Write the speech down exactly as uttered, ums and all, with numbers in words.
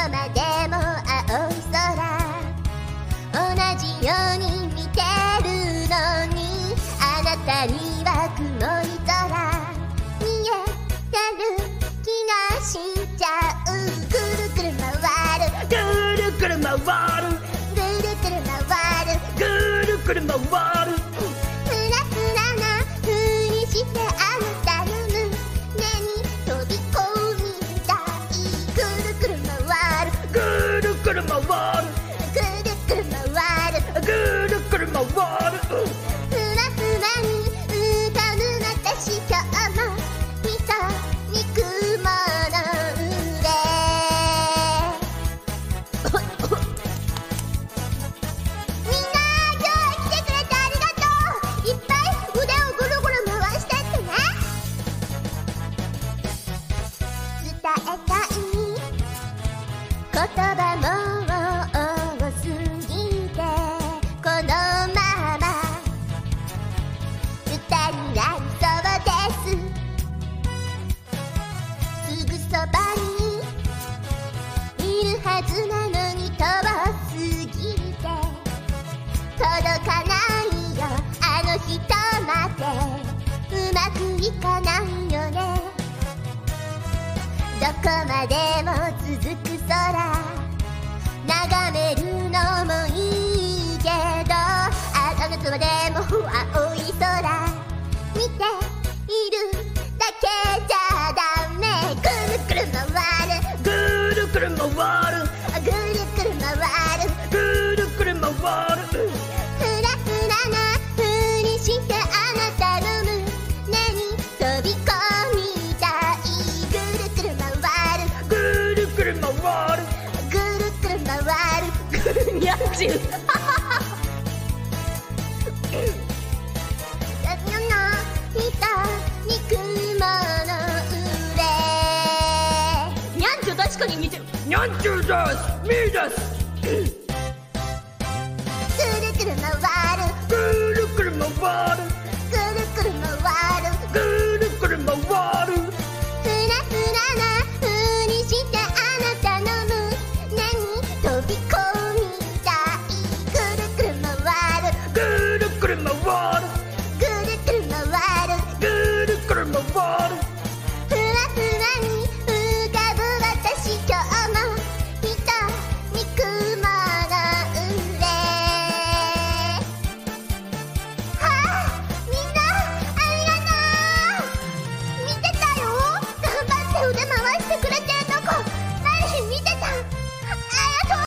までも青い空同じように見てるのにあなたには黒い空見えてる気がしちゃうくるくる回るぐるぐる回るぐるくる回るぐるくる回るふらふらなふりしてあなたの胸に飛び込みたいぐるくる回るぐるくる回るぐるくる回るぐるくる回るふわふわに浮かぶ私今日もみそに雲の上みんな今日は来てくれてありがとういっぱい腕をぐるぐる回してってね伝えたい言葉も多すぎてこのまま二人になりそうですすぐそばにいるはずなのに遠すぎて届かないよあの人までうまくいかないよねどこまでも続く空眺めるのもいいけどあなたまでも青い空見ているだけじゃダメくるくる回るぐるくる回るぐるくる回るぐるくる回るふらふらなふりしてあなたの胸に飛び込みたいぐるくる回るぐるくる回るぐるくる回るにゃんちゅう私の人に雲の上にゃんちゅう確かに似てるにゃんちゅうですみーです